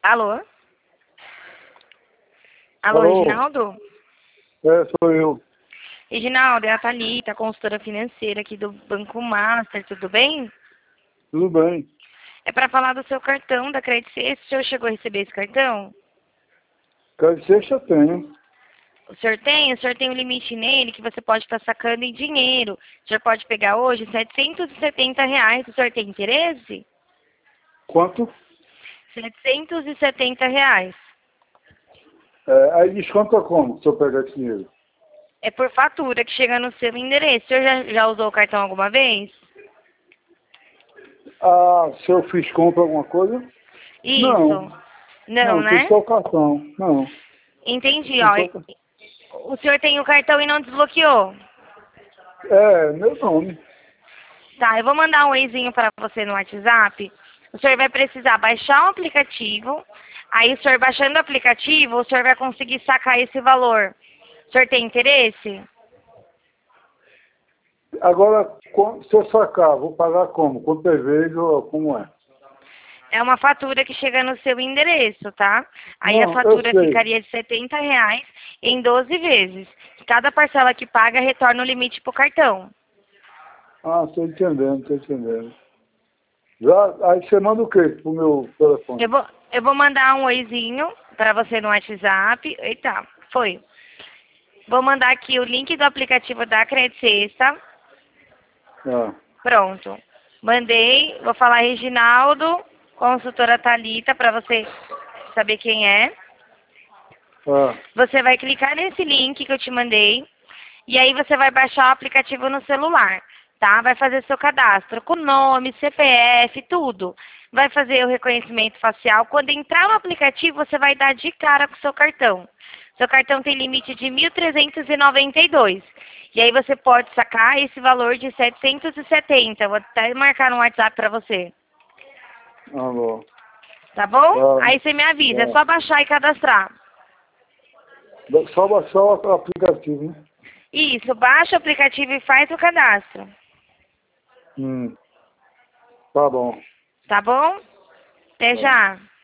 Alô? Alô, Alô? Reginaldo? Sou eu. Reginaldo, é a Thalita, consultora financeira aqui do Banco Master, tudo bem? Tudo bem. É para falar do seu cartão da Credit Suisse. O senhor chegou a receber esse cartão? Quer dizer que eu tenho. O senhor tem? O senhor tem um limite nele que você pode estar sacando em dinheiro. O senhor pode pegar hoje R$ 770. O senhor tem interesse? Quanto? R$ 770. Aí desconta como, se eu pegar esse dinheiro? É por fatura que chega no seu endereço. O senhor já usou o cartão alguma vez? Ah, se eu fiz compra alguma coisa? Isso. Não. Não, Não, tem né? só o cartão. Não. Entendi, Tem ó. só o cartão. O senhor tem o cartão e não desbloqueou? Meu nome. Tá, eu vou mandar um oizinho para você no WhatsApp. O senhor vai precisar baixar um aplicativo. Aí, o senhor baixando o aplicativo, o senhor vai conseguir sacar esse valor. O senhor tem interesse? Agora, se eu sacar, vou pagar como? Quantas vezes ou como é? É uma fatura que chega no seu endereço, tá? Aí a Não, eu fatura sei. ficaria de R$ 70 em 12 vezes. Cada parcela que paga retorna o limite pro cartão. Ah, estou entendendo, estou entendendo. Aí você manda o quê pro meu telefone? Eu vou mandar um oizinho para você no WhatsApp. Eita, foi. Vou mandar aqui o link do aplicativo da Credit Suisse, tá? Ah, Pronto. Mandei. Vou falar Reginaldo, consultora Thalita, para você saber quem é. ah, Você vai clicar nesse link que eu te mandei. E aí você vai baixar o aplicativo no celular, tá? Vai fazer seu cadastro com nome, CPF, tudo. Vai fazer o reconhecimento facial. Quando entrar no aplicativo, você vai dar de cara com o seu cartão. Seu cartão tem limite de 1.392. E aí você pode sacar esse valor de 770. Vou até marcar no WhatsApp para você. bom. Tá bom? Tá, Aí você me avisa. É tá. só baixar e cadastrar. Só baixar o aplicativo, né? Isso, baixa o aplicativo e faz o cadastro. Hum, tá bom. Tá bom? Até Tá. já.